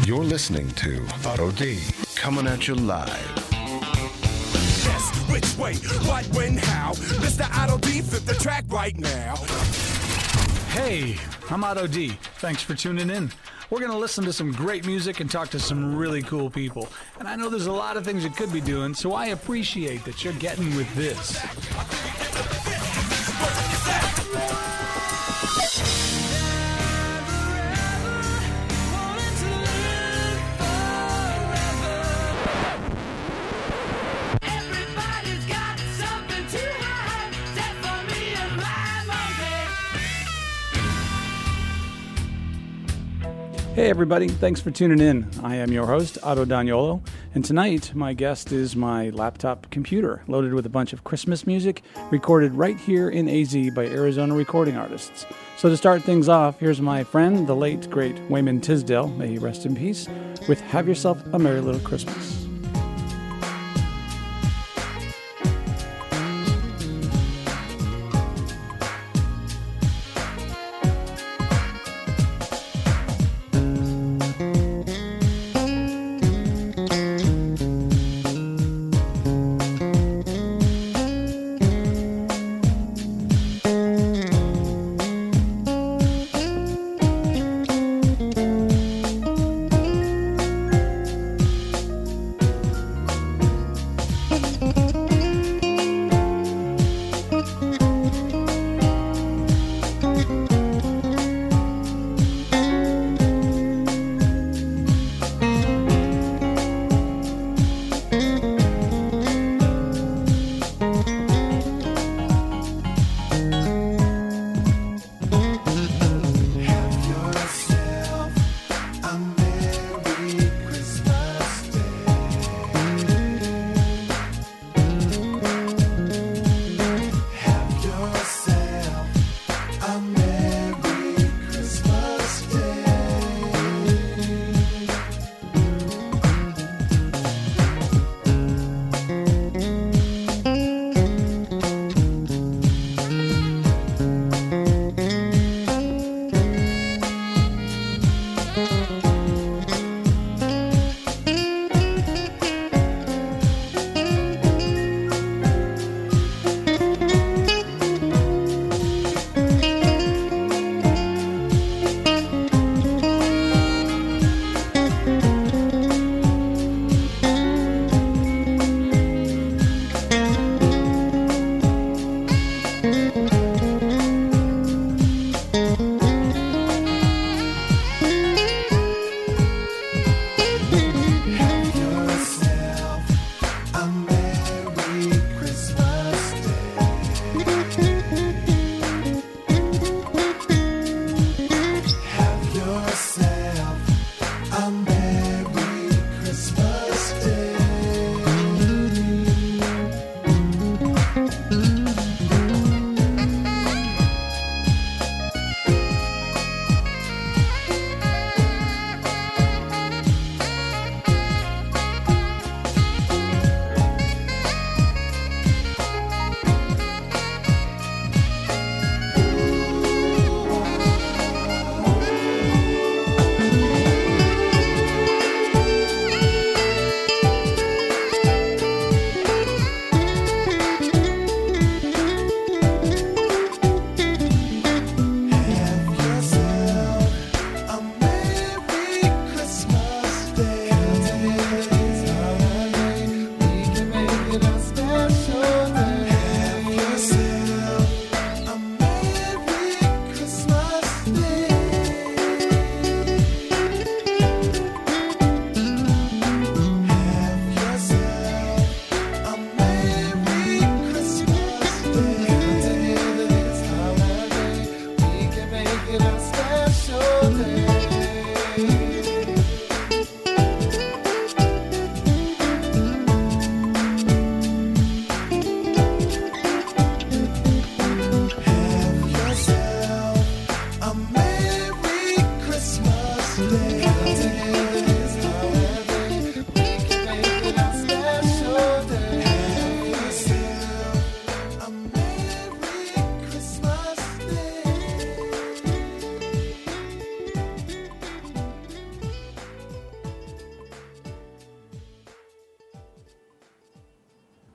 You're listening to Otto D, coming at you live. Yes, which way, what, when, how? Mr. Otto D, flip the track right now. Hey, I'm Otto D. Thanks for tuning in. We're going to listen to some great music and talk to some really cool people. And I know there's a lot of things you could be doing, so I appreciate that you're getting with this. Hey everybody, thanks for tuning in. I am your host, Otto Daniolo, and tonight my guest is my laptop computer, loaded with a bunch of Christmas music, recorded right here in AZ by Arizona recording artists. So to start things off, here's my friend, the late, great Wayman Tisdale, may he rest in peace, with Have Yourself a Merry Little Christmas.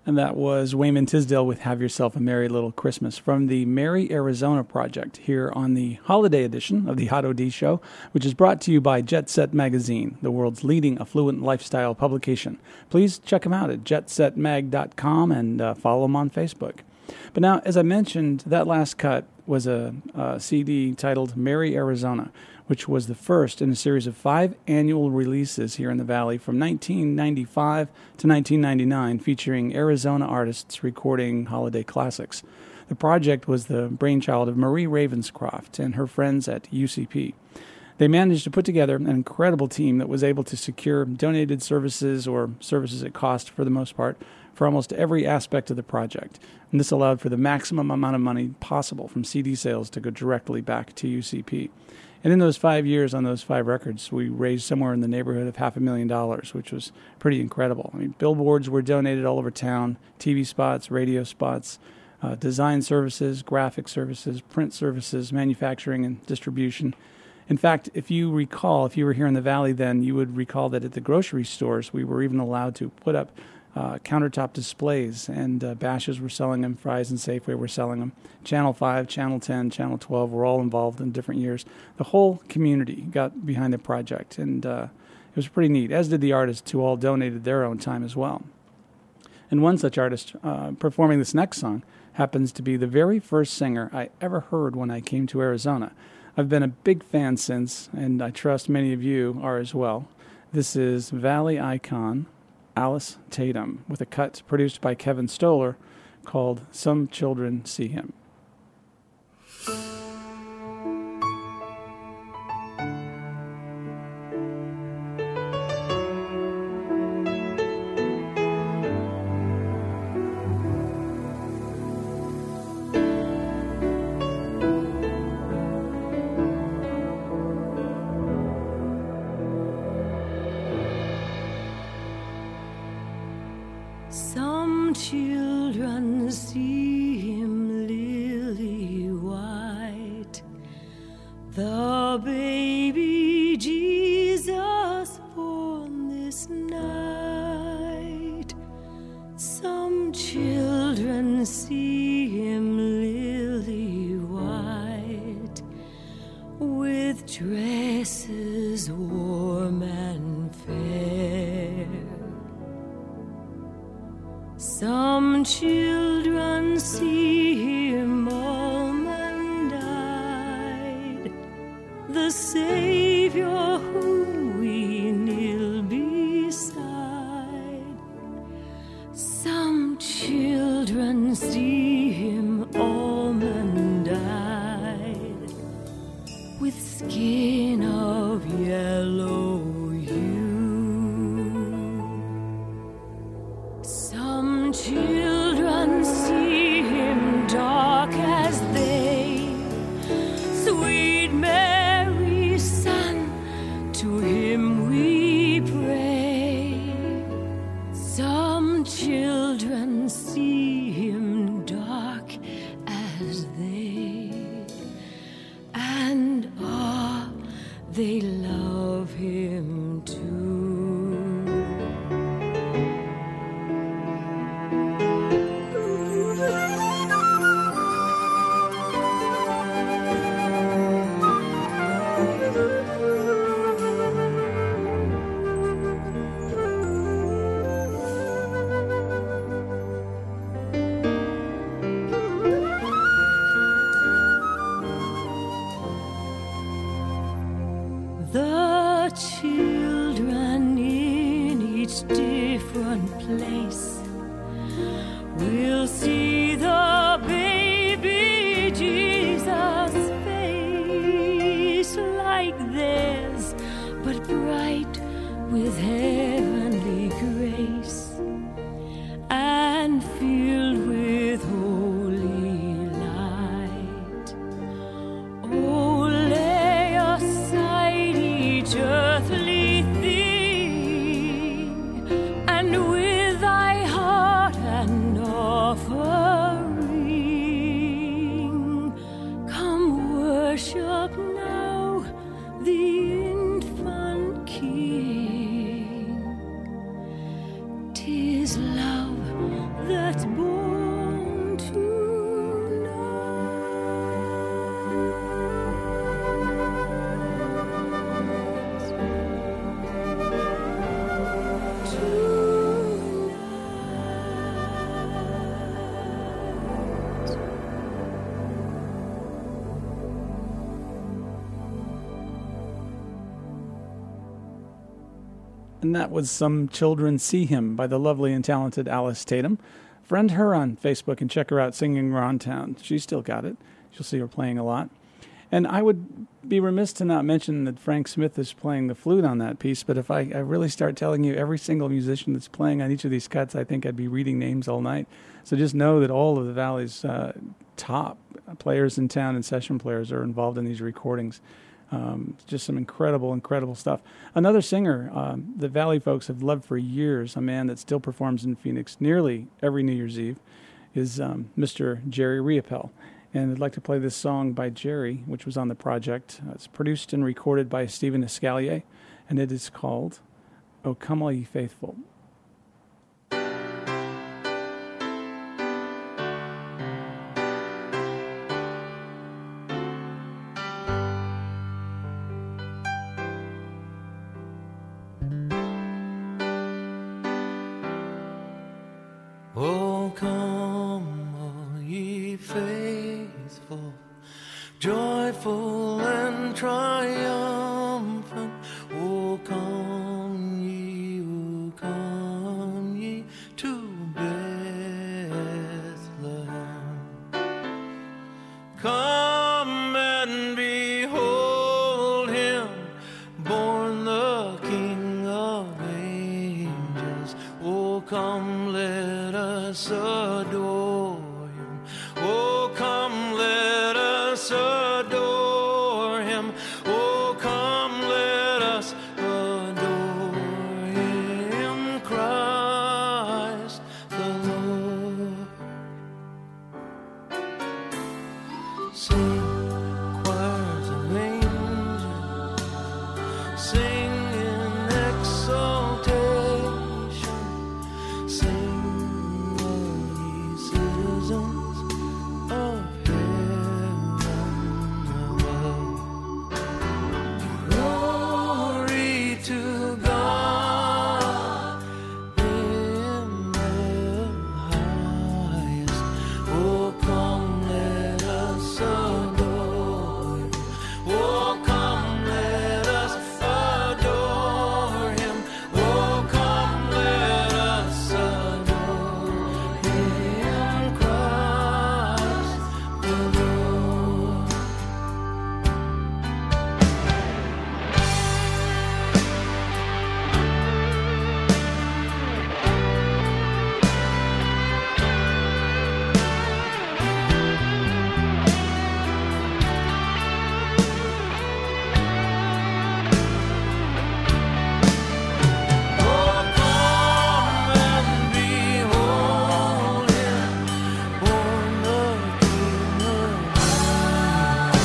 And that was Wayman Tisdale with Have Yourself a Merry Little Christmas from the Merry Arizona Project here on the holiday edition of the Otto D Show, which is brought to you by Jet Set Magazine, the world's leading affluent lifestyle publication. Please check them out at jetsetmag.com and follow them on Facebook. But now, as I mentioned, that last cut was a CD titled Merry Arizona, which was the first in a series of 5 annual releases here in the Valley from 1995 to 1999, featuring Arizona artists recording holiday classics. The project was the brainchild of Marie Ravenscroft and her friends at UCP. They managed to put together an incredible team that was able to secure donated services or services at cost, for the most part, for almost every aspect of the project. And this allowed for the maximum amount of money possible from CD sales to go directly back to UCP. And in those 5 years on those 5 records, we raised somewhere in the neighborhood of $500,000, which was pretty incredible. I mean, billboards were donated all over town, TV spots, radio spots, design services, graphic services, print services, manufacturing and distribution. In fact, if you recall, if you were here in the Valley then, you would recall that at the grocery stores, we were even allowed to put up countertop displays, and Bashas were selling them, Fry's and Safeway were selling them. Channel 5, Channel 10, Channel 12 were all involved in different years. The whole community got behind the project, and it was pretty neat, as did the artists who all donated their own time as well. And one such artist performing this next song happens to be the very first singer I ever heard when I came to Arizona. I've been a big fan since, and I trust many of you are as well. This is Valley icon Alice Tatum with a cut produced by Kevin Stoller called Some Children See Him. Some children see him lily white, the baby Jesus born this night. Some children see him lily white, with dresses warm and fair. Some children see him almond-eyed, the Savior whom we kneel beside. Some children see him almond-eyed, with skin of yellow hue. Some children see him dark as they, sweet Mary's Son, to him we pray. Some children see him dark as they, and they love him too. The children in each different place will see the baby Jesus' face like theirs, but bright with heavenly grace and filled with holy light. Oh, lay aside each earthly thing, and with thy heart an offering, come worship now the infant King. And that was Some Children See Him by the lovely and talented Alice Tatum. Friend her on Facebook and check her out singing around town. She's still got it. You'll see her playing a lot. And I would be remiss to not mention that Frank Smith is playing the flute on that piece, but if I really start telling you every single musician that's playing on each of these cuts, I think I'd be reading names all night. So just know that all of the Valley's top players in town and session players are involved in these recordings. Just some incredible, incredible stuff. Another singer the Valley folks have loved for years, a man that still performs in Phoenix nearly every New Year's Eve, is Mr. Jerry Riopelle. And I'd like to play this song by Jerry, which was on the project. It's produced and recorded by Stephen Escalier, and it is called O Come All Ye Faithful. Oh, come all ye faithful, joyful and triumphant. Oh, come ye to Bethlehem. Come and behold him, born the King of angels. Oh, come, let us adore him. Oh, come, let us adore him. Oh, come, let us adore him, Christ the Lord. Sing, choirs of angels, sing in exaltation, sing, all ye citizens of heaven above. Glory to God in the highest. Oh, come, let us adore him. Oh, come, let us adore him. Oh, come, let us adore him, Christ the Lord. Oh, come and behold him, born the King of angels.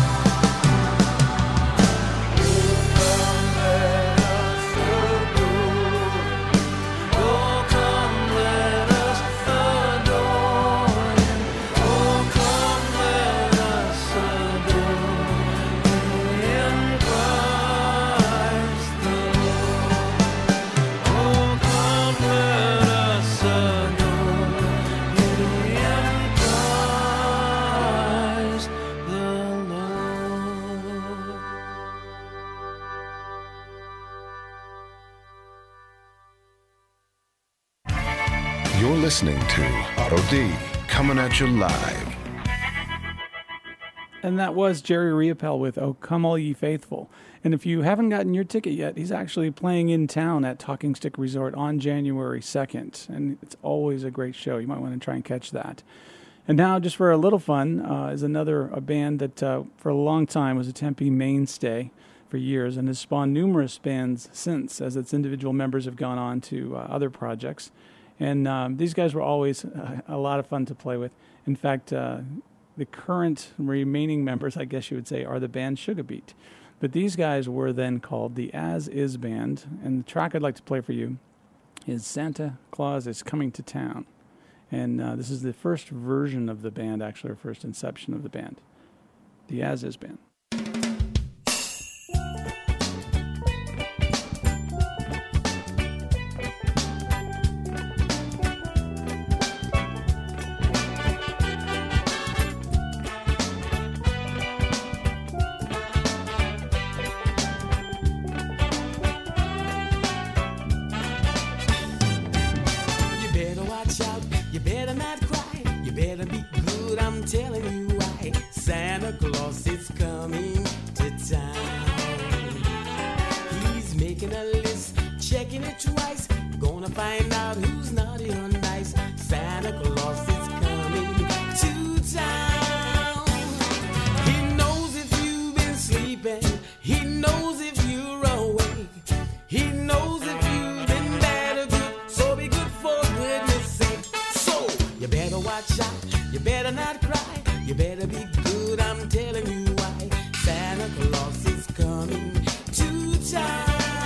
Oh, come, let us adore him. Oh, come, let us adore him, Christ the Lord. Oh, come, let us adore him, Christ the Lord. You're listening to Otto D, coming at you live. And that was Jerry Riopelle with O Come All Ye Faithful. And if you haven't gotten your ticket yet, he's actually playing in town at Talking Stick Resort on January 2nd. And it's always a great show. You might want to try and catch that. And now, just for a little fun, is a band that for a long time was a Tempe mainstay for years and has spawned numerous bands since, as its individual members have gone on to other projects. And these guys were always a lot of fun to play with. In fact, the current remaining members, I guess you would say, are the band Sugar Beat. But these guys were then called the As Is Band. And the track I'd like to play for you is Santa Claus is Coming to Town. And this is the first version of the band, actually, or first inception of the band, the As Is Band. gonna find out who's naughty or nice. Santa Claus is coming to town. He knows if you've been sleeping. He knows if you're awake. He knows if you've been bad or good. So be good for goodness sake. So you better watch out. You better not cry. You better be good. I'm telling you why. Santa Claus is coming to town.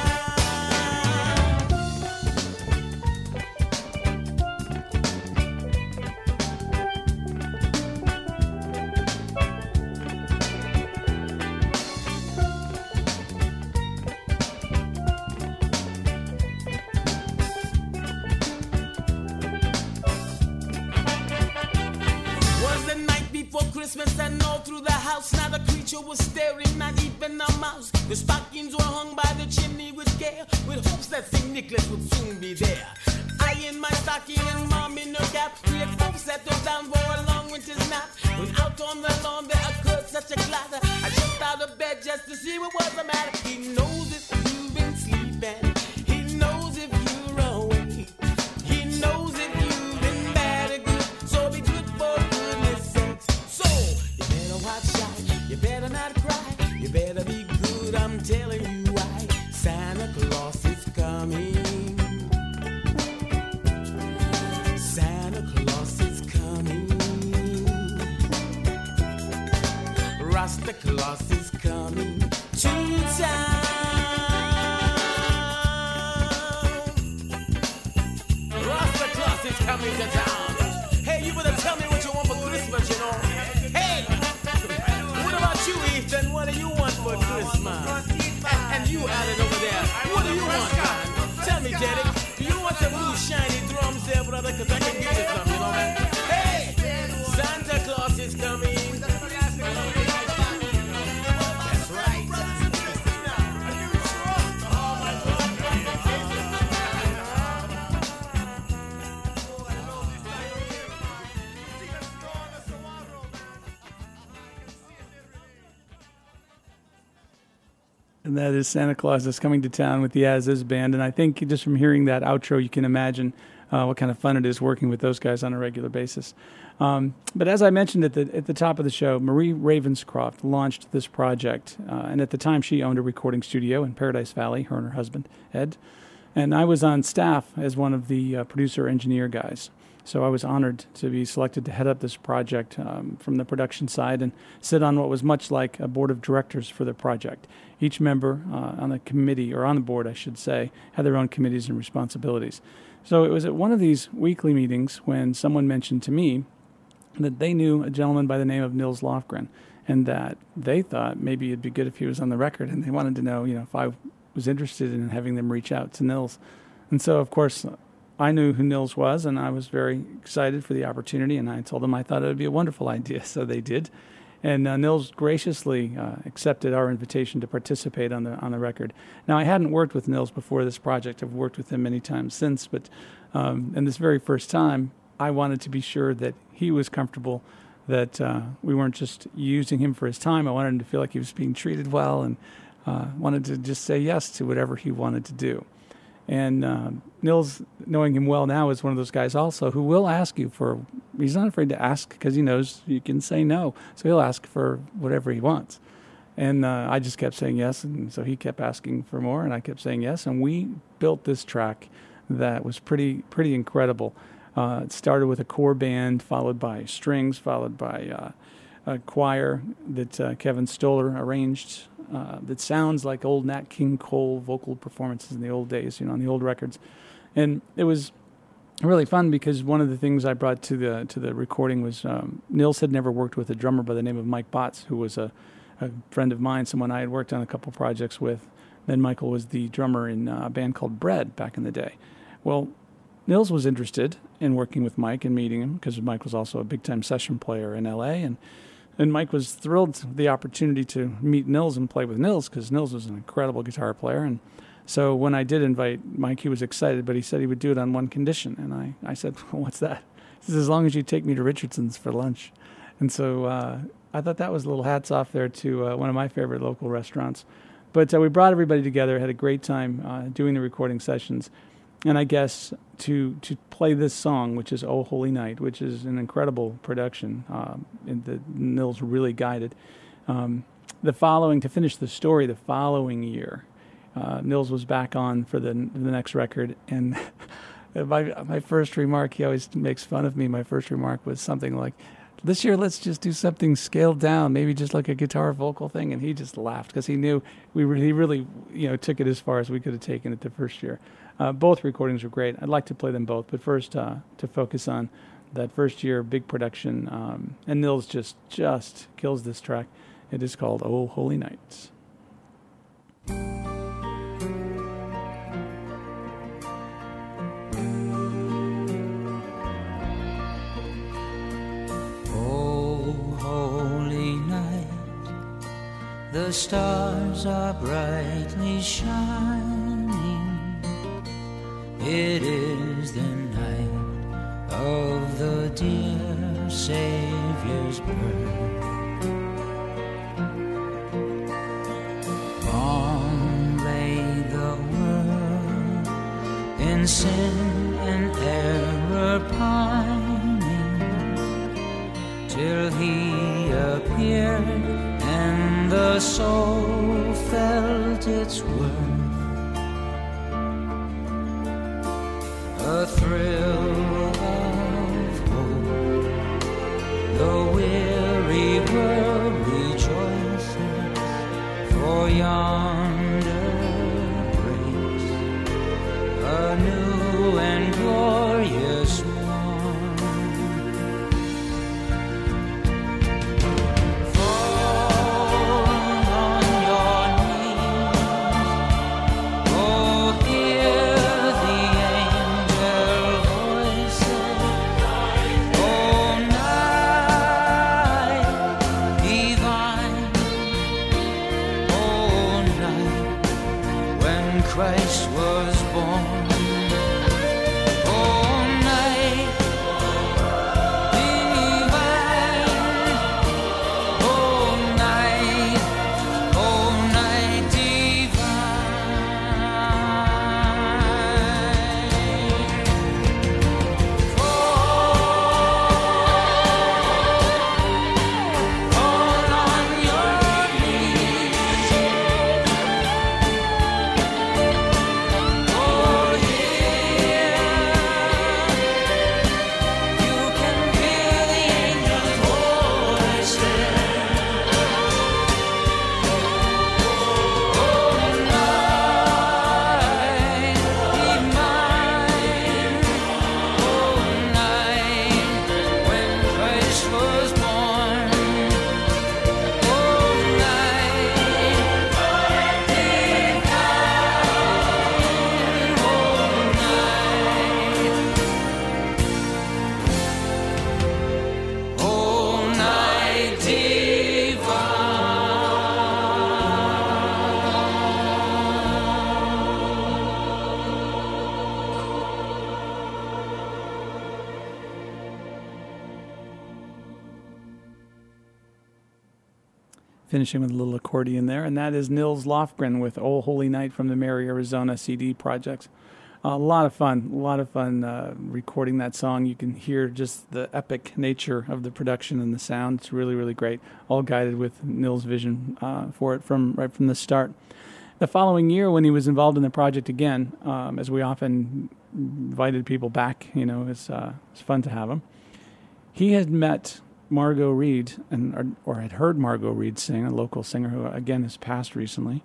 Christmas and all through the house, not a creature was staring, not even a mouse. The stockings were hung by the chimney with care, with hopes that St. Nicholas would soon be there. I in my stocking and mom in her cap, we had both settled down for a long winter's nap. When out on the lawn there occurred such a clatter, I jumped out of bed just to see what was the matter. He knows if you've been sleeping, he knows if you're awake, he knows if you've been bad or good, so be good for goodness sakes. So, you better watch out, you better not cry, you better be good, I'm telling you why. Santa Claus is coming. Santa Claus is coming. Rasta Claus is coming to town. Rasta Claus is coming to town. Hey, you better tell me what you want for Christmas, you know. Hey, what about you, Ethan? What do you want for Christmas? And you, Alan, over there, what do you want, man? Tell me, Derek, do you want some blue shiny drums there, brother? Because I can get you some, you know, man. Hey, Santa Claus is coming. That's right. And that is Santa Claus is Coming to Town with the As Is Band. And I think just from hearing that outro, you can imagine what kind of fun it is working with those guys on a regular basis. But as I mentioned at the top of the show, Marie Ravenscroft launched this project. And at the time, she owned a recording studio in Paradise Valley, her and her husband, Ed. And I was on staff as one of the producer-engineer guys. So I was honored to be selected to head up this project from the production side and sit on what was much like a board of directors for the project. Each member on the committee, or on the board, I should say, had their own committees and responsibilities. So it was at one of these weekly meetings when someone mentioned to me that they knew a gentleman by the name of Nils Lofgren, and that they thought maybe it'd be good if he was on the record, and they wanted to know, if I was interested in having them reach out to Nils. And so, of course, I knew who Nils was, and I was very excited for the opportunity, and I told them I thought it would be a wonderful idea, so they did. And Nils graciously accepted our invitation to participate on the record. Now, I hadn't worked with Nils before this project. I've worked with him many times since, but in this very first time, I wanted to be sure that he was comfortable, that we weren't just using him for his time. I wanted him to feel like he was being treated well, and wanted to just say yes to whatever he wanted to do. And Nils, knowing him well now, is one of those guys also who will ask you for, he's not afraid to ask because he knows you can say no. So he'll ask for whatever he wants. And I just kept saying yes. And so he kept asking for more, and I kept saying yes. And we built this track that was pretty incredible. It started with a core band, followed by strings, followed by a choir that Kevin Stoller arranged, that sounds like old Nat King Cole vocal performances in the old days, on the old records. And it was really fun because one of the things I brought to the recording was Nils had never worked with a drummer by the name of Mike Botts, who was a friend of mine, someone I had worked on a couple projects with. Then Michael was the drummer in a band called Bread back in the day. Well, Nils was interested in working with Mike and meeting him because Mike was also a big-time session player in L.A., and Mike was thrilled with the opportunity to meet Nils and play with Nils because Nils was an incredible guitar player. And so when I did invite Mike, he was excited, but he said he would do it on one condition. And I said, well, what's that? He says, as long as you take me to Richardson's for lunch. And so I thought that was a little hats off there to one of my favorite local restaurants. But we brought everybody together, had a great time doing the recording sessions. And I guess to play this song, which is "Oh Holy Night," which is an incredible production, and the Nils really guided. To finish the story, the following year, Nils was back on for the next record, and my first remark, he always makes fun of me. My first remark was something like, "This year, let's just do something scaled down, maybe just like a guitar vocal thing." And he just laughed because he knew he really took it as far as we could have taken it the first year. Both recordings were great. I'd like to play them both, but first to focus on that first year big production. And Nils just kills this track. It is called "Oh Holy Night." The stars are brightly shining. It is the night of the dear Savior's birth. Long lay the world in sin and error pining, till He appeared and the soul felt its worth. A thrill of hope, the weary world rejoices, for yonder breaks a new and glorious morn. Christ was born. Oh, night divine. Oh, night divine. Fall on your knees. Finishing with a little accordion there, and that is Nils Lofgren with "Oh Holy Night" from the Mary Arizona CD projects. A lot of fun recording that song. You can hear just the epic nature of the production and the sound. It's really, really great. All guided with Nils' vision for it right from the start. The following year, when he was involved in the project again, as we often invited people back, it's fun to have him. He had met Margot Reed, or had heard Margot Reed sing, a local singer who, again, has passed recently.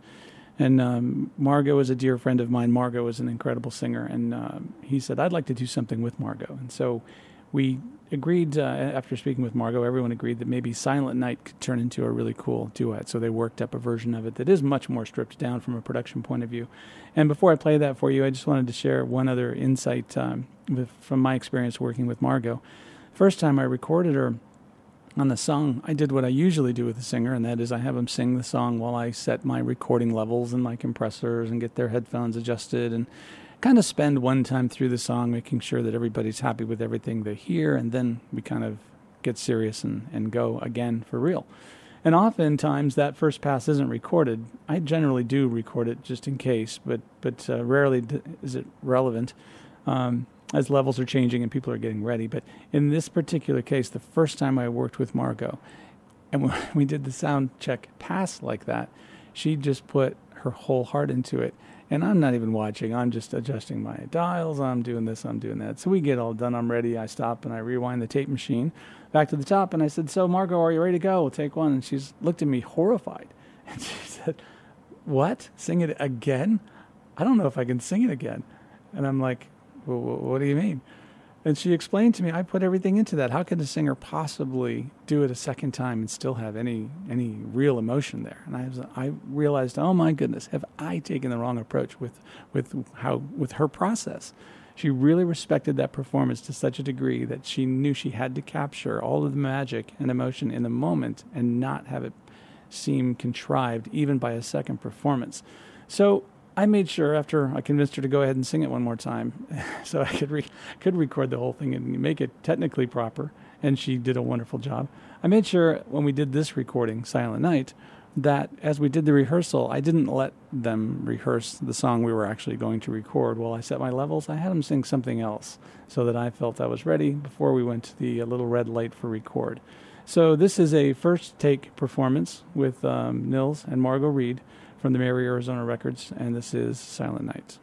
And Margot is a dear friend of mine. Margot is an incredible singer. And he said, I'd like to do something with Margot. And so we agreed, after speaking with Margot, everyone agreed that maybe Silent Night could turn into a really cool duet. So they worked up a version of it that is much more stripped down from a production point of view. And before I play that for you, I just wanted to share one other insight from my experience working with Margot. First time I recorded her on the song, I did what I usually do with a singer, and that is I have them sing the song while I set my recording levels and my compressors and get their headphones adjusted, and kind of spend one time through the song making sure that everybody's happy with everything they hear, and then we kind of get serious and go again for real. And oftentimes that first pass isn't recorded. I generally do record it just in case, but rarely is it relevant as levels are changing and people are getting ready. But in this particular case, the first time I worked with Margot, and when we did the sound check pass like that, she just put her whole heart into it. And I'm not even watching. I'm just adjusting my dials. I'm doing this. I'm doing that. So we get all done. I'm ready. I stop and I rewind the tape machine back to the top. And I said, so Margot, are you ready to go? We'll take one. And she's looked at me horrified. And she said, what? Sing it again? I don't know if I can sing it again. And I'm like, well, what do you mean? And she explained to me, I put everything into that. How could a singer possibly do it a second time and still have any real emotion there? And I realized, oh my goodness, have I taken the wrong approach with her process? She really respected that performance to such a degree that she knew she had to capture all of the magic and emotion in the moment and not have it seem contrived even by a second performance. So I made sure after I convinced her to go ahead and sing it one more time so I could record the whole thing and make it technically proper, and she did a wonderful job. I made sure when we did this recording, Silent Night, that as we did the rehearsal, I didn't let them rehearse the song we were actually going to record. While I set my levels, I had them sing something else so that I felt I was ready before we went to the little red light for record. So this is a first take performance with Nils and Margot Reed from the Mary Arizona Records, and this is Silent Night.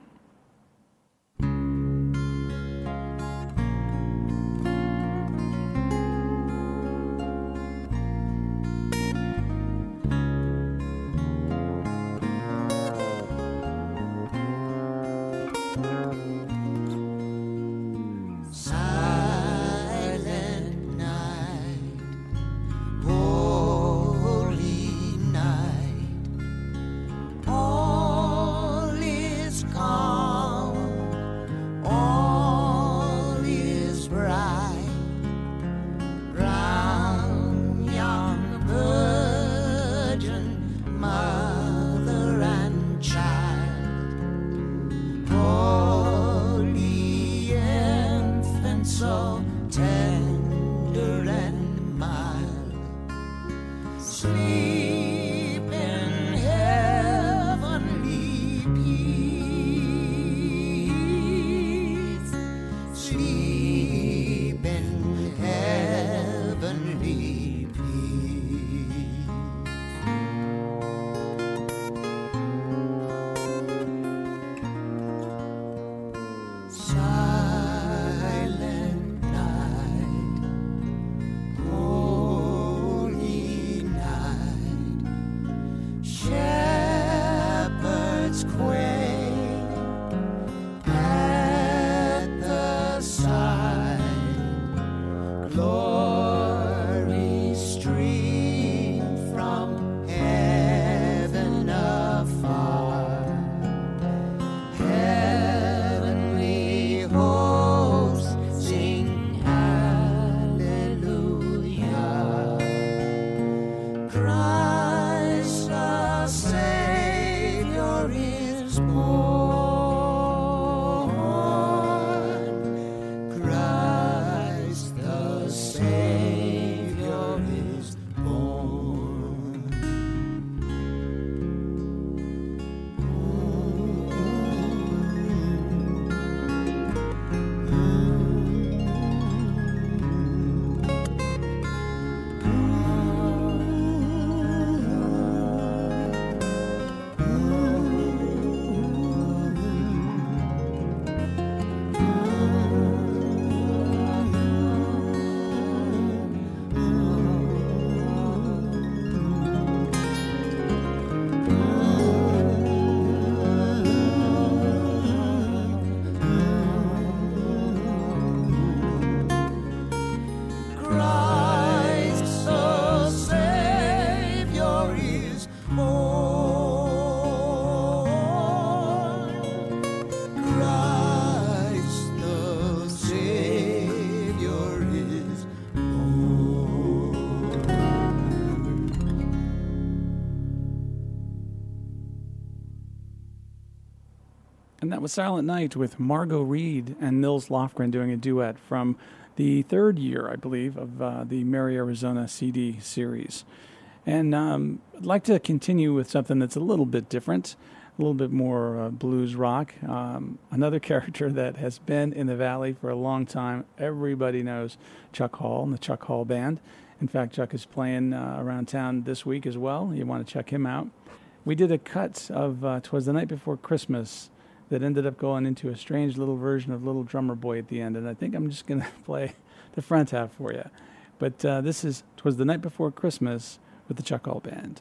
And that was Silent Night with Margot Reed and Nils Lofgren doing a duet from the third year, I believe, of the Mary Arizona CD series. And I'd like to continue with something that's a little bit different, a little bit more blues rock. Another character that has been in the Valley for a long time. Everybody knows Chuck Hall and the Chuck Hall Band. In fact, Chuck is playing around town this week as well. You want to check him out. We did a cut of 'Twas the Night Before Christmas that ended up going into a strange little version of Little Drummer Boy at the end, and I think I'm just going to play the front half for you. But this is 'Twas the Night Before Christmas with the Chuck Hall Band.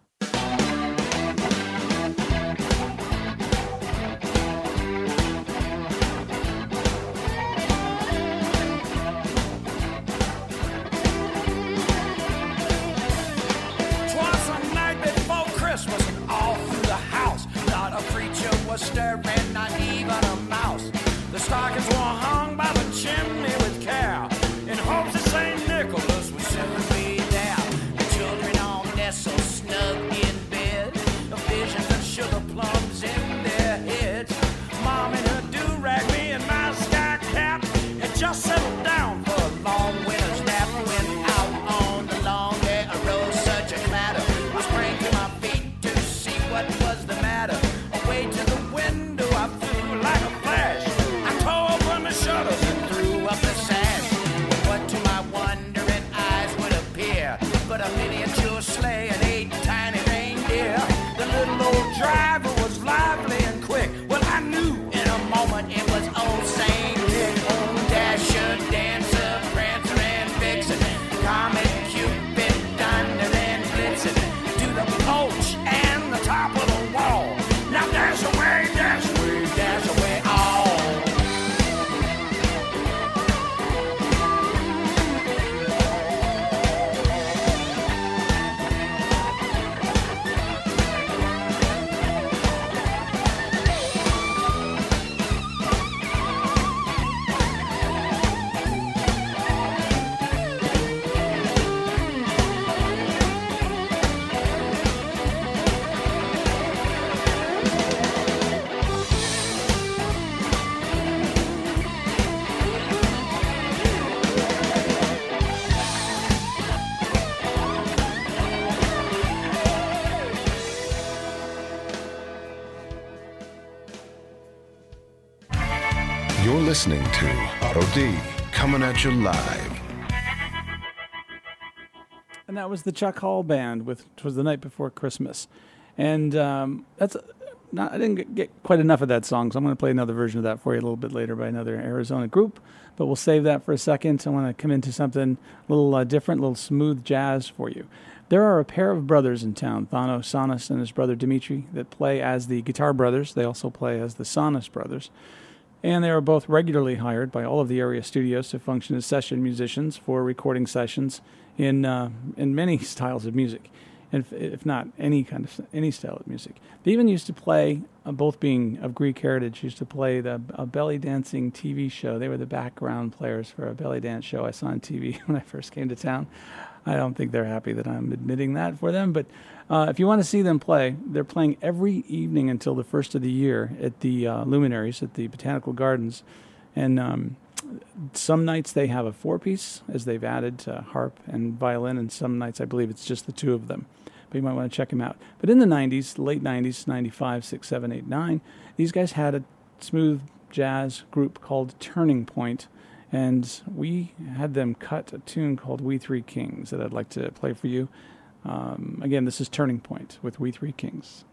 Stirring, not even a mouse. The stockings were hung by the chimney with care, in hopes that St. Nicholas would soon be there. The children all nestled snug in bed, visions of sugar plums in their heads. Mom in her do-rag, me in my sky cap, had just settled down for a long winter's nap. When out on the lawn there arose such a clatter, I sprang to my feet to see what was the matter. Away to the window I flew like a flash. I tore open the shutters and threw up the sash. What to my wondering eyes would appear but a miniature sleigh and 8 tiny reindeer. The little old driver was lively and quick. Well, I knew in a moment it was old Saint Nick. Dasher, Dancer, Prancer, and Vixen, Comet, Cupid, Thunder, and Blitzen, to the porch and the top of the wall. Now dash away, dash away, dash away all. You're listening to Otto D, coming at you live. And that was the Chuck Hall Band with "'Twas the Night Before Christmas." And that's not, I didn't get quite enough of that song, so I'm going to play another version of that for you a little bit later by another Arizona group. But we'll save that for a second. I want to come into something a little different, a little smooth jazz for you. There are a pair of brothers in town, Thanos Sonis and his brother Dimitri, that play as the Guitar Brothers. They also play as the Sonis Brothers. And they are both regularly hired by all of the area studios to function as session musicians for recording sessions in many styles of music, and if not any style of music. They even used to play, both being of Greek heritage, used to play a belly dancing TV show. They were the background players for a belly dance show I saw on TV when I first came to town. I don't think they're happy that I'm admitting that for them, but if you want to see them play, they're playing every evening until the first of the year at the Luminaries at the Botanical Gardens. And some nights they have a 4-piece, as they've added harp and violin, and some nights I believe it's just the 2 of them. But you might want to check them out. But in the 90s, late 90s, 95, 6, 7, 8, 9, these guys had a smooth jazz group called Turning Point, and we had them cut a tune called We Three Kings that I'd like to play for you. Again, this is Turning Point with We Three Kings.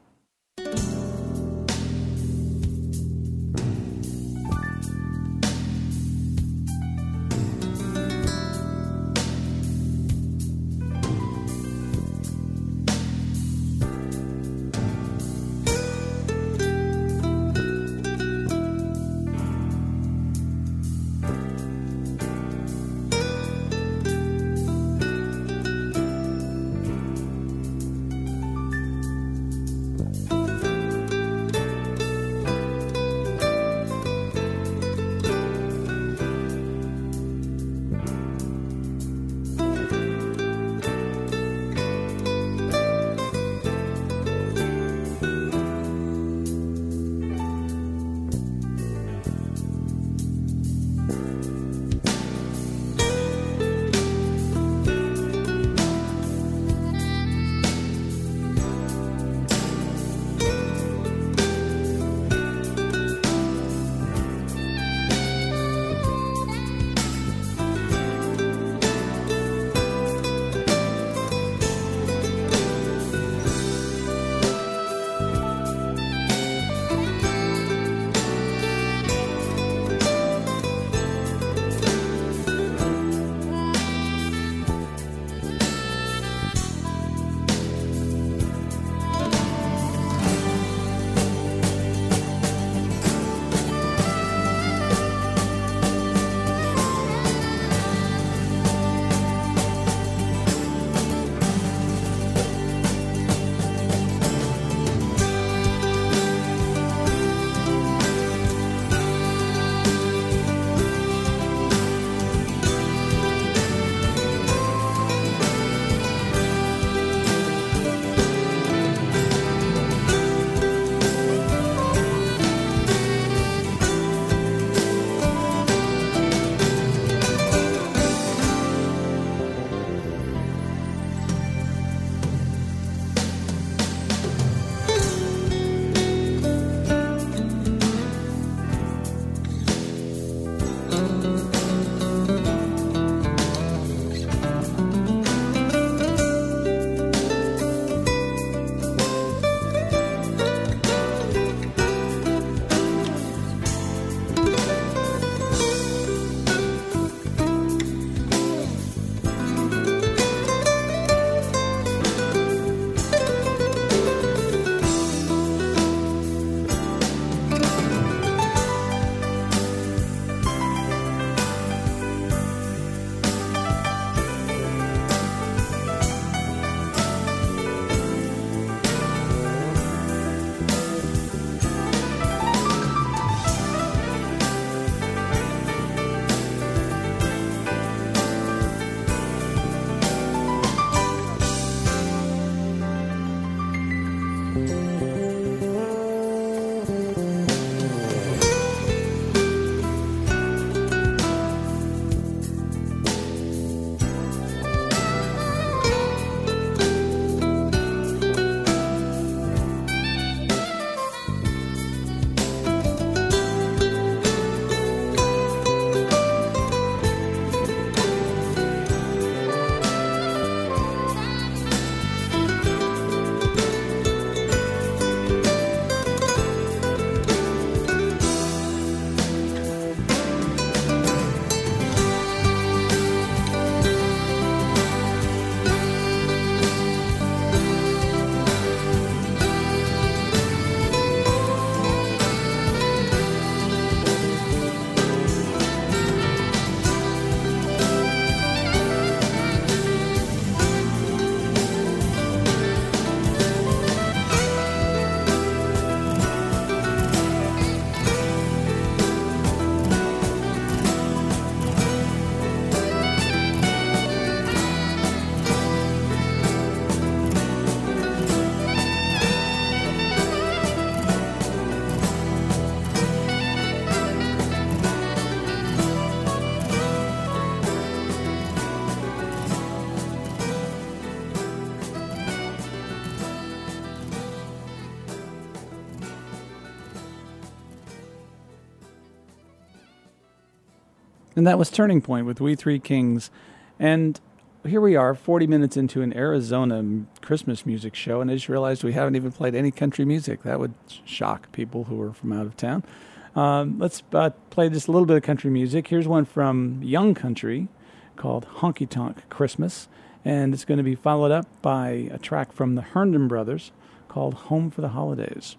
And that was Turning Point with We Three Kings. And here we are, 40 minutes into an Arizona Christmas music show, and I just realized we haven't even played any country music. That would shock people who are from out of town. Let's play just a little bit of country music. Here's one from Young Country called Honky Tonk Christmas, and it's going to be followed up by a track from the Herndon Brothers called Home for the Holidays.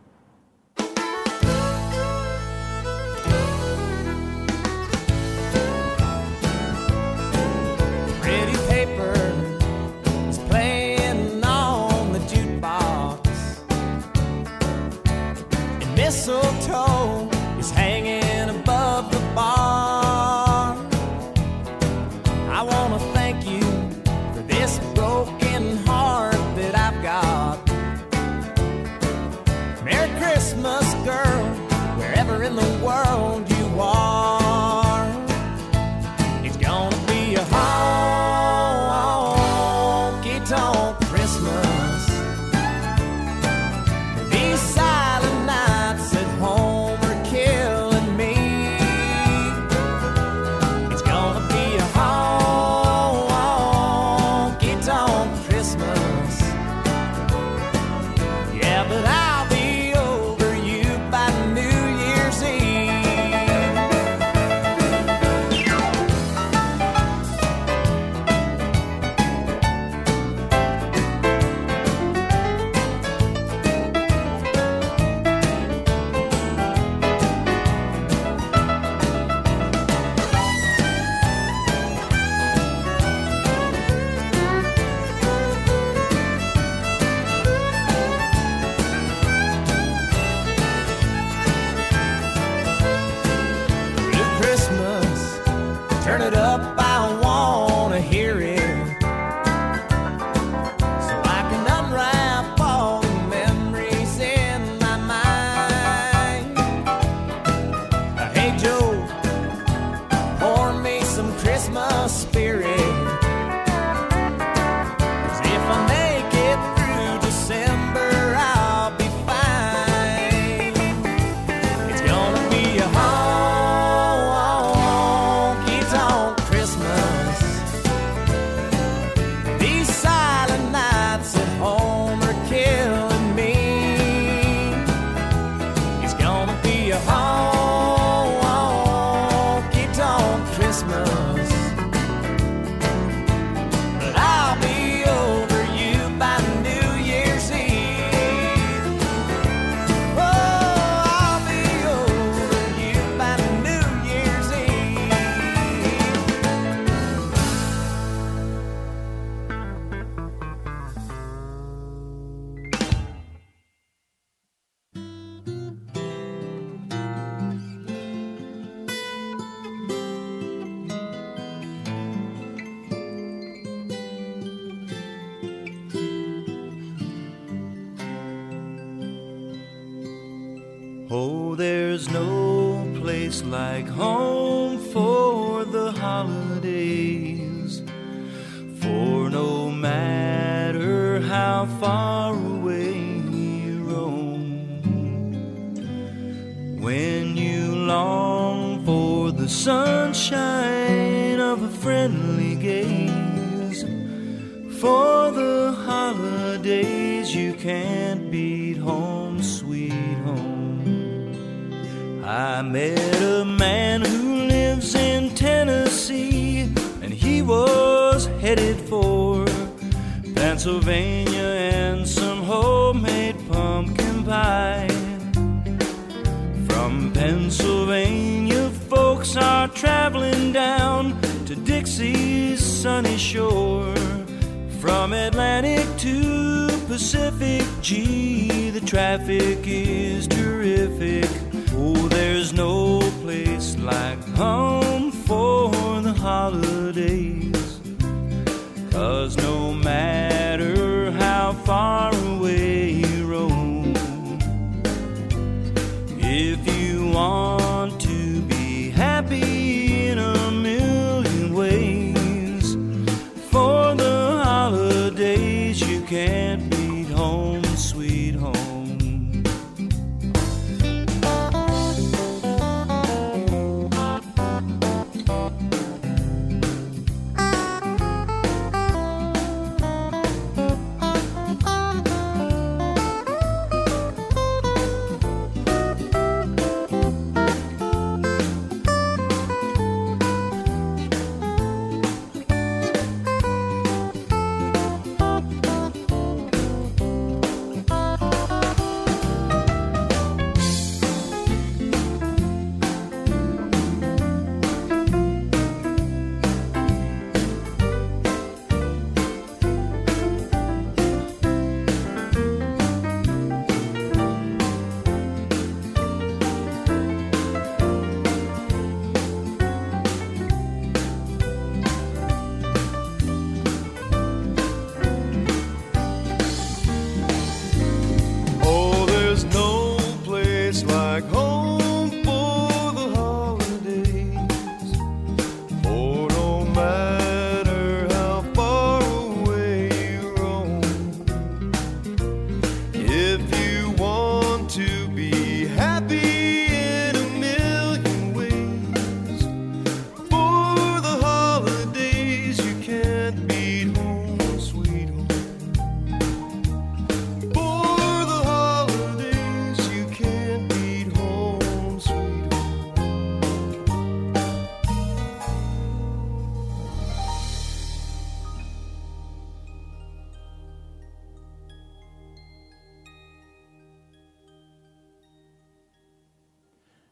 Pretty paper is playing on the jukebox, and mistletoe is hanging above the bar. I want to thank you for this broken heart that I've got. Merry Christmas, girl, wherever in the world you are. It's gonna be a honky-tonk Christmas. These silent nights at home are killing me. It's gonna be a honky-tonk Christmas. Yeah, but I'll be over you by New Year's Eve. Blue Christmas, turn it up, I wanna hear it, so I can unwrap all the memories in my mind. Hey Joe, pour me some Christmas spirit, 'cause if I make it through December, I'll be fine. It's gonna be a honky-tonk Christmas. These silent nights at home are killing me. It's gonna be a honky-tonk Christmas. But I'll be over you by New Year's Eve. Oh, I'll be over you by New Year's Eve. Oh, there's no place like home for the holidays. For no matter how far away you roam, when you long for the sunshine of a friendly gaze, for the holidays you can't beat home, sweet home. I met a man who lives in Tennessee, and he was headed for Pennsylvania and some homemade pumpkin pie. From Pennsylvania, folks are traveling down to Dixie's sunny shore. From Atlantic to Pacific, gee, the traffic is terrific. Oh, there's no place like home for the holidays, 'cause no matter how far away you roam, if you want to be happy in a million ways, for the holidays you can't beat home, sweet home.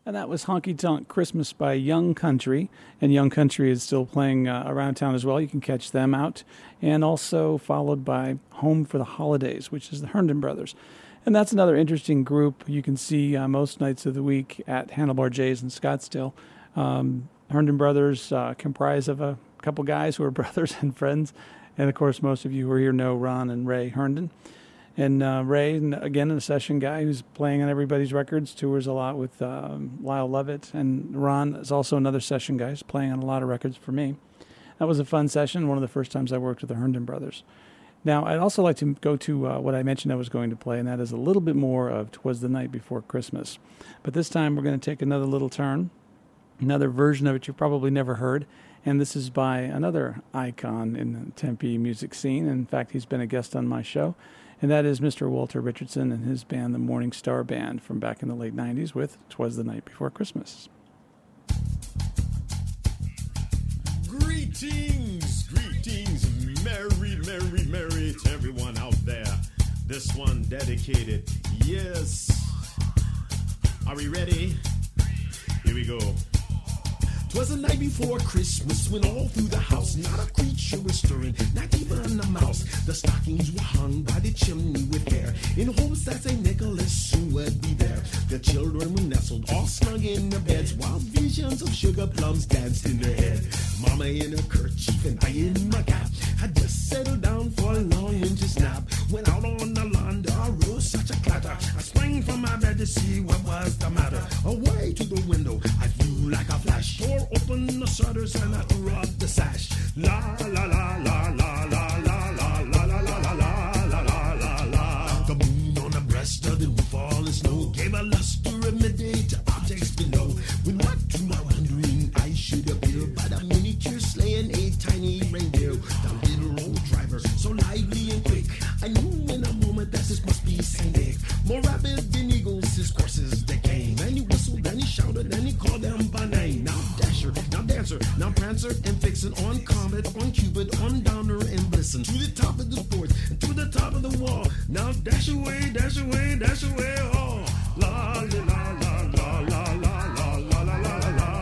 And that was Honky Tonk Christmas by Young Country. And Young Country is still playing around town as well. You can catch them out. And also followed by Home for the Holidays, which is the Herndon Brothers. And that's another interesting group you can see most nights of the week at Handlebar J's in Scottsdale. Herndon Brothers comprise of a couple guys who are brothers and friends. And, of course, most of you who are here know Ron and Ray Herndon. And Ray, again, a session guy who's playing on everybody's records, tours a lot with Lyle Lovett. And Ron is also another session guy who's playing on a lot of records for me. That was a fun session, one of the first times I worked with the Herndon Brothers. Now, I'd also like to go to what I mentioned I was going to play, and that is a little bit more of 'Twas the Night Before Christmas. But this time we're going to take another little turn, another version of it you've probably never heard. And this is by another icon in the Tempe music scene. In fact, he's been a guest on my show. And that is Mr. Walter Richardson and his band, the Morning Star Band, from back in the late 90s with 'Twas the Night Before Christmas. Greetings, merry to everyone out there. This one dedicated, yes. Are we ready? Here we go. 'Twas the night before Christmas when all through the house not a creature was stirring, not even a mouse. The stockings were hung by the chimney with care, in hopes that St. Nicholas soon would be there. The children were nestled all snug in their beds, while visions of sugar plums danced in their head. Mama in her kerchief and I in my cap had just settled down for a long winter's nap. Went out on the lawn, there arose such a clatter. I sprang from my bed to see what was the matter. Away to the window, I flew like a flash. Tore open the shutters and I threw up the sash. La la la la la la la la la la la la la la la. The moon on the breast of the roof, falling snow gave a luster of midday to objects below. When what to my wondering eyes should appear by the miniature sleigh and a tiny reindeer. The little old driver, so lively and quick, I knew in a moment that this must be Saint Nick. More rapid than eagles, his courses they came, and he whistled and he shouted and he called them by name. Now Dasher, now Dancer, now Prancer and Vixen, on Comet, on Cupid, on Downer and Blitzen, to the top of the board and to the top of the wall. Now dash away, dash away, dash away, oh, la la la la la la la la la la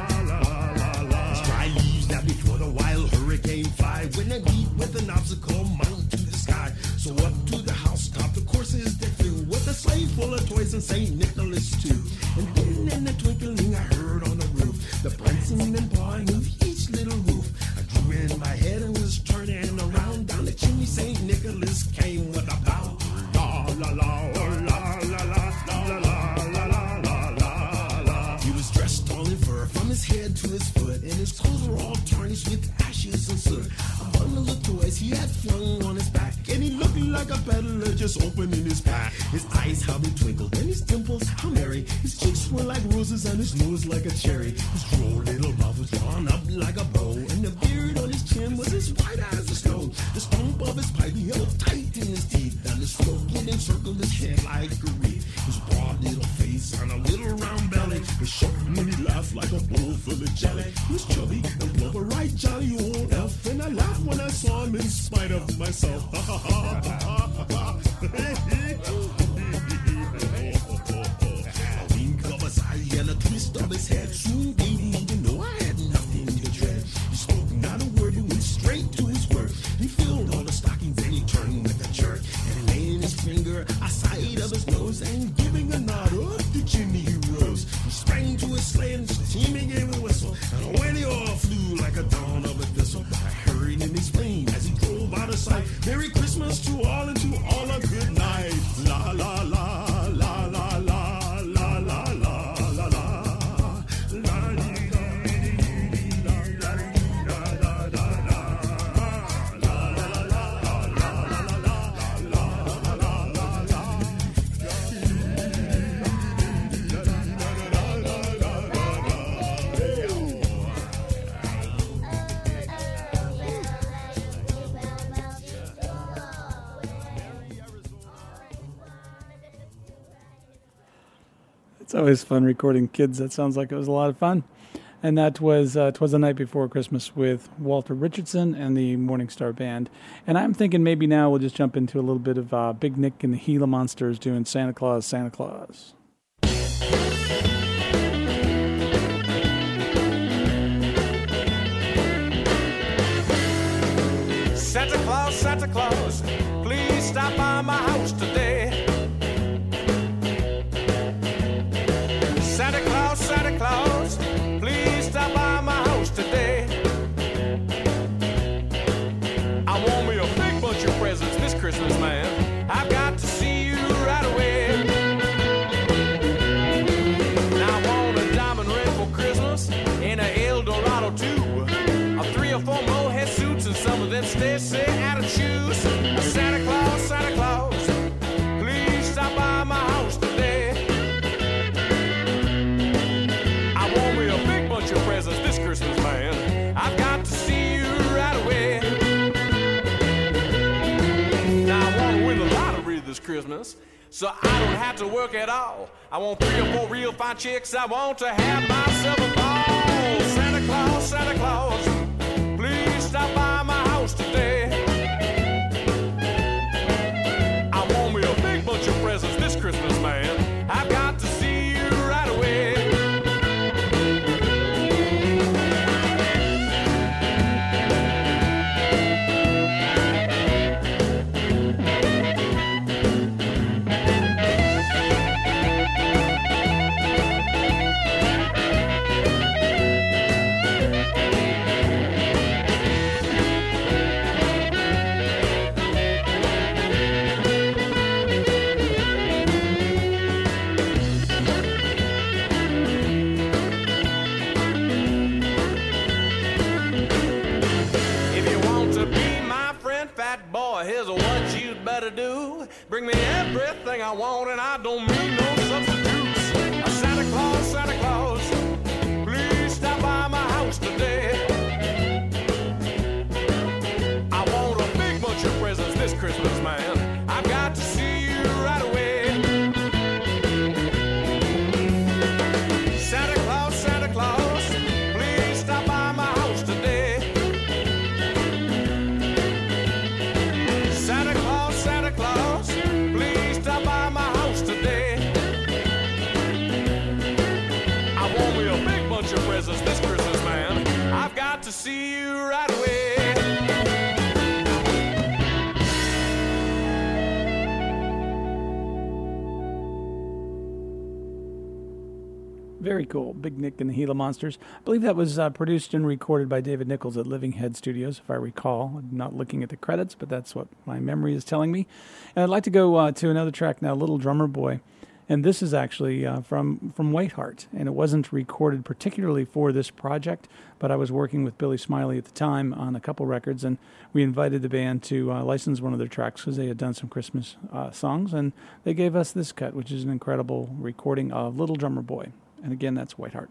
la la. Dry leaves that before the wild hurricane fly, when they meet with an obstacle mount to the sky. So up to the housetop, the courses they flew, with a sleigh full of toys and St. Nicholas too. And then in the twinkling I heard on the roof the prancing and pawing of each little roof. I drew in my head and was turning around. Down the chimney St. Nicholas came with a bow. La la la la la la la la la la la la. He was dressed all in fur from his head to his foot, and his clothes were all tarnished with ashes and soot. A bundle of toys he had flung on his back, and he looked like a peddler just opening his pack. His eyes how they twinkled and his dimples how merry. His cheeks were like roses and his nose like a cherry. His droll little mouth was drawn up like a bow, and the beard on his chin was as white as the snow. The stump of his pipe he held tight in his teeth, and the smoke it encircled his head like a wreath. His broad little face and a little round belly, his short when he laughed like a bowl full of jelly. He was chubby and blubber, right jolly old elf, and I laughed when I saw him in spite of myself. A wink of his eye and a twist of his head soon gave me to know I had nothing to dread. He spoke not a word, he went straight to his work. He filled all the stockings and he turned with a jerk, and he laid his finger aside of his nose, and giving a nod up the chimney he rose. He sprang to his sleigh and steaming gave a whistle, and away they all flew like a dawn of a thistle. I hurried in his plane as he drove out of sight. Merry Christmas to all and to all a good night. La la la la la la la la la la la. It's always fun recording kids. That sounds like it was a lot of fun. And that was 'Twas the Night Before Christmas with Walter Richardson and the Morning Star Band. And I'm thinking maybe now we'll just jump into a little bit of Big Nick and the Gila Monsters doing Santa Claus, Santa Claus. Santa Claus, Santa Claus, please stop by my house today. Santa Claus, Santa Claus, please stop by my house today. I want me a big bunch of presents this Christmas, man. I've got to see you right away. Now I want a diamond ring for Christmas and a El Dorado too. A 3 or 4 mohair suits and some of them Stacy Adams shoes. Santa Claus, Santa Claus, please stop by my house today. I want me a big bunch of presents this Christmas, man. I've got to see you right away. Now I want to win the lottery this Christmas, so I don't have to work at all. I want 3 or 4 real fine chicks. I want to have myself a ball. Santa Claus, Santa Claus, please stop by my house today. I want me a big bunch of presents this Christmas, man. I've got to see you right away. Here's what you'd better do. Bring me everything I want, and I don't mean no substitutes. Santa Claus, Santa Claus, please stop by my house today. I want a big bunch of presents this Christmas, man. I've got to see you right away. Santa Claus, Santa Claus, please stop by my house today. Santa Claus, Santa Claus, please stop by my house today. I want me a big bunch of presents this Christmas, man. I've got to see you right away. Very cool. Big Nick and the Gila Monsters. I believe that was produced and recorded by David Nichols at Living Head Studios, if I recall. I'm not looking at the credits, but that's what my memory is telling me. And I'd like to go to another track now, Little Drummer Boy. And this is actually from Whiteheart. And it wasn't recorded particularly for this project, but I was working with Billy Smiley at the time on a couple records, and we invited the band to license one of their tracks because they had done some Christmas songs, and they gave us this cut, which is an incredible recording of Little Drummer Boy. And again, that's Whiteheart.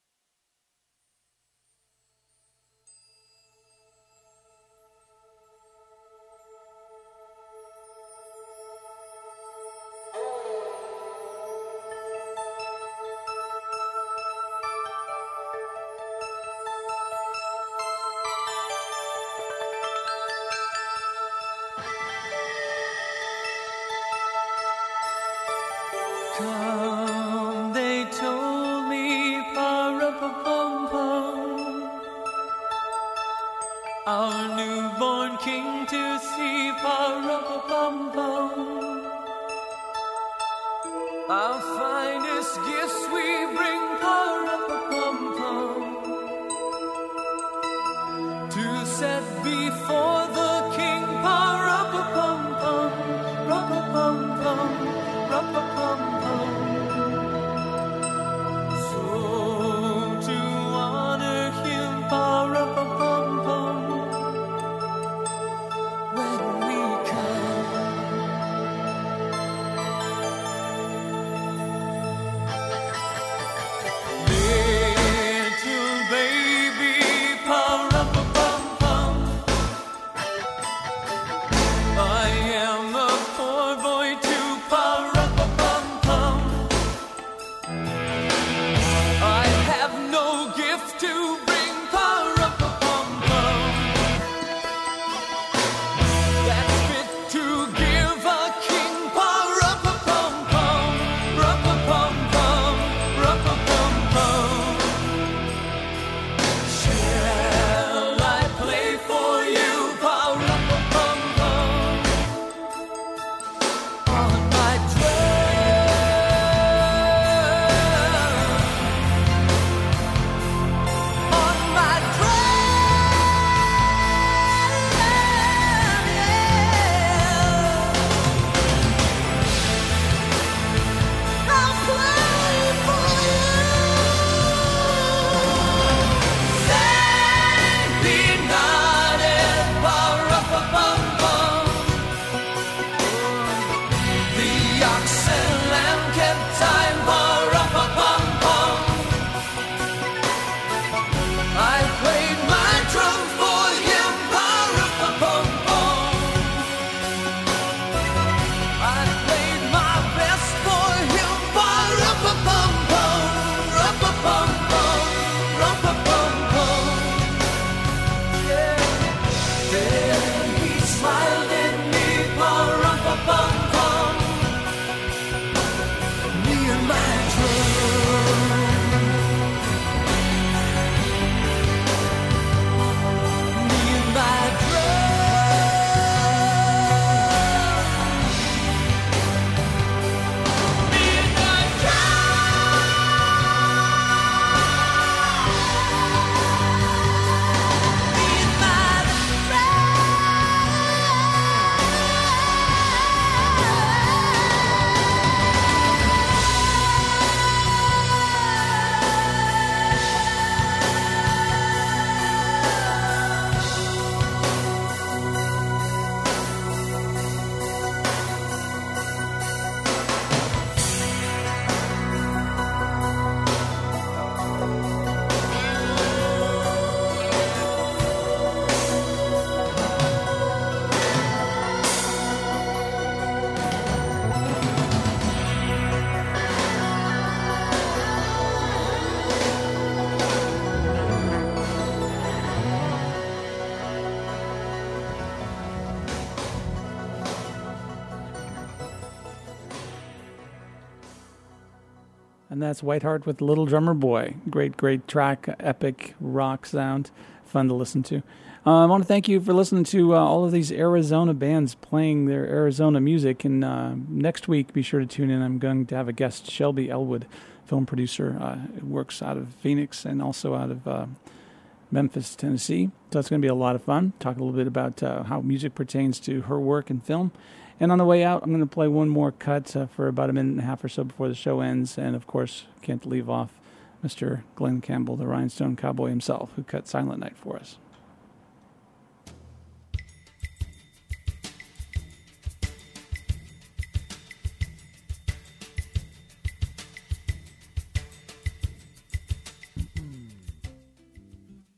Come, they told me, pa-ra-pa-pum-pum, our newborn king to see, pa-ra-pa-pum-pum. Our finest gifts we bring, pa-ra-pa-pum-pum, to set before the king, pa-ra-pa-pum-pum, ra-pa-pum-pum, ra-pa-pum-pum. I am a poor boy too, pa-ra-pa-pum. And that's Whiteheart with Little Drummer Boy. Great track, epic rock sound, fun to listen to. I want to thank you for listening to all of these Arizona bands playing their Arizona music. And next week, be sure to tune in. I'm going to have a guest, Shelby Elwood, film producer, who works out of Phoenix and also out of Memphis, Tennessee. So it's going to be a lot of fun. Talk a little bit about how music pertains to her work in film. And on the way out, I'm going to play one more cut for about a minute and a half or so before the show ends. And, of course, can't leave off Mr. Glenn Campbell, the Rhinestone Cowboy himself, who cut Silent Night for us.